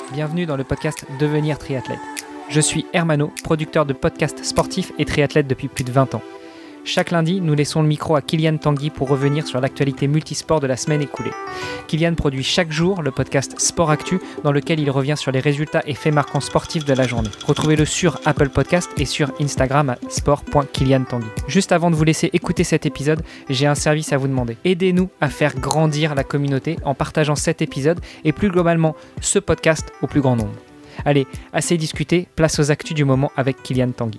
bienvenue dans le podcast Devenir triathlète. Je suis Hermano, producteur de podcasts sportifs et triathlète depuis plus de 20 ans. Chaque lundi, nous laissons le micro à Kylian Tanguy pour revenir sur l'actualité multisport de la semaine écoulée. Kylian produit chaque jour le podcast Sport Actu, dans lequel il revient sur les résultats et faits marquants sportifs de la journée. Retrouvez-le sur Apple Podcast et sur Instagram à sport.kyliantanguy. Juste avant de vous laisser écouter cet épisode, j'ai un service à vous demander. Aidez-nous à faire grandir la communauté en partageant cet épisode et plus globalement ce podcast au plus grand nombre. Allez, assez discuté, place aux actus du moment avec Kylian Tanguy.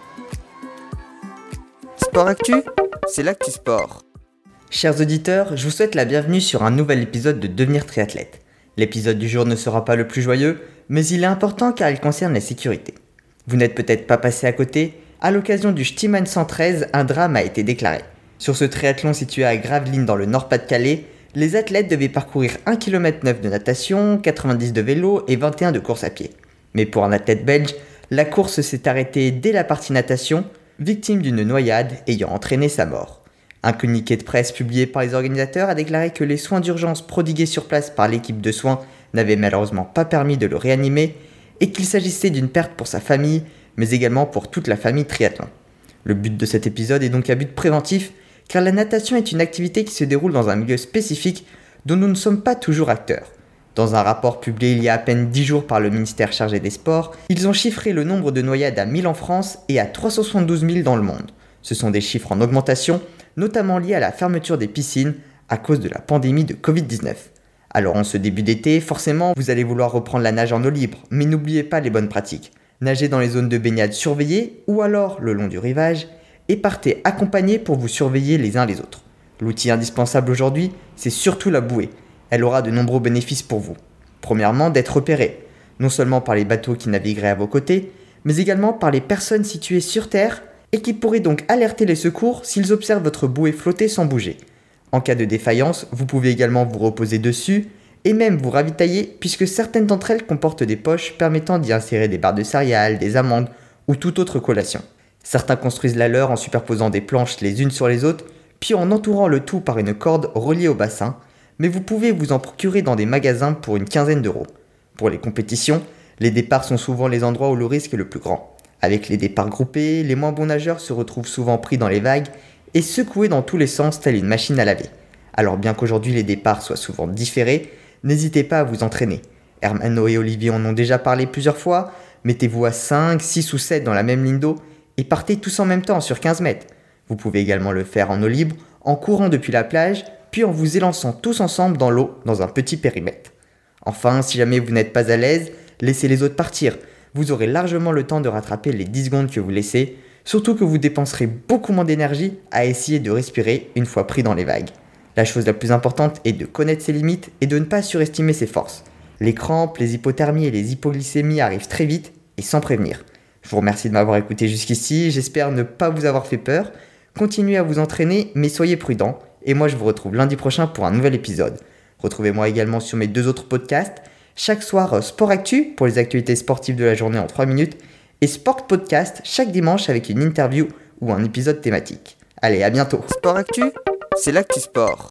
Sport Actu, c'est l'actu sport. Chers auditeurs, je vous souhaite la bienvenue sur un nouvel épisode de Devenir triathlète. L'épisode du jour ne sera pas le plus joyeux, mais il est important car il concerne la sécurité. Vous n'êtes peut-être pas passé à côté, à l'occasion du Steeman 113, un drame a été déclaré. Sur ce triathlon situé à Gravelines dans le Nord-Pas-de-Calais, les athlètes devaient parcourir 1,9 km de natation, 90 de vélo et 21 de course à pied. Mais pour un athlète belge, la course s'est arrêtée dès la partie natation, victime d'une noyade ayant entraîné sa mort. Un communiqué de presse publié par les organisateurs a déclaré que les soins d'urgence prodigués sur place par l'équipe de soins n'avaient malheureusement pas permis de le réanimer et qu'il s'agissait d'une perte pour sa famille, mais également pour toute la famille triathlon. Le but de cet épisode est donc à but préventif, car la natation est une activité qui se déroule dans un milieu spécifique dont nous ne sommes pas toujours acteurs. Dans un rapport publié il y a à peine 10 jours par le ministère chargé des Sports, ils ont chiffré le nombre de noyades à 1000 en France et à 372 000 dans le monde. Ce sont des chiffres en augmentation, notamment liés à la fermeture des piscines à cause de la pandémie de Covid-19. Alors en ce début d'été, forcément, vous allez vouloir reprendre la nage en eau libre, mais n'oubliez pas les bonnes pratiques. Nagez dans les zones de baignade surveillées ou alors le long du rivage et partez accompagnés pour vous surveiller les uns les autres. L'outil indispensable aujourd'hui, c'est surtout la bouée. Elle aura de nombreux bénéfices pour vous. Premièrement, d'être repéré, non seulement par les bateaux qui navigueraient à vos côtés, mais également par les personnes situées sur terre et qui pourraient donc alerter les secours s'ils observent votre bouée flotter sans bouger. En cas de défaillance, vous pouvez également vous reposer dessus et même vous ravitailler puisque certaines d'entre elles comportent des poches permettant d'y insérer des barres de céréales, des amandes ou toute autre collation. Certains construisent la leur en superposant des planches les unes sur les autres, puis en entourant le tout par une corde reliée au bassin, mais vous pouvez vous en procurer dans des magasins pour une quinzaine d'euros. Pour les compétitions, les départs sont souvent les endroits où le risque est le plus grand. Avec les départs groupés, les moins bons nageurs se retrouvent souvent pris dans les vagues et secoués dans tous les sens telle une machine à laver. Alors bien qu'aujourd'hui les départs soient souvent différés, n'hésitez pas à vous entraîner. Hermano et Olivier en ont déjà parlé plusieurs fois, mettez-vous à 5, 6 ou 7 dans la même ligne d'eau et partez tous en même temps sur 15 mètres. Vous pouvez également le faire en eau libre, en courant depuis la plage, puis en vous élançant tous ensemble dans l'eau dans un petit périmètre. Enfin, si jamais vous n'êtes pas à l'aise, laissez les autres partir. Vous aurez largement le temps de rattraper les 10 secondes que vous laissez, surtout que vous dépenserez beaucoup moins d'énergie à essayer de respirer une fois pris dans les vagues. La chose la plus importante est de connaître ses limites et de ne pas surestimer ses forces. Les crampes, les hypothermies et les hypoglycémies arrivent très vite et sans prévenir. Je vous remercie de m'avoir écouté jusqu'ici, j'espère ne pas vous avoir fait peur. Continuez à vous entraîner, mais soyez prudents. Et moi, je vous retrouve lundi prochain pour un nouvel épisode. Retrouvez-moi également sur mes 2 autres podcasts. Chaque soir, Sport Actu pour les actualités sportives de la journée en 3 minutes. Et Sport Podcast chaque dimanche avec une interview ou un épisode thématique. Allez, à bientôt. Sport Actu, c'est l'actu sport.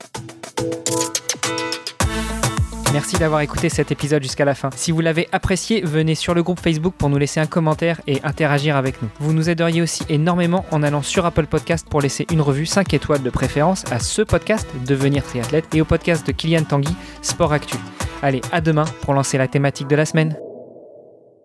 Merci d'avoir écouté cet épisode jusqu'à la fin. Si vous l'avez apprécié, venez sur le groupe Facebook pour nous laisser un commentaire et interagir avec nous. Vous nous aideriez aussi énormément en allant sur Apple Podcast pour laisser une revue 5 étoiles de préférence à ce podcast Devenir triathlète et au podcast de Kylian Tanguy, Sport Actu. Allez, à demain pour lancer la thématique de la semaine.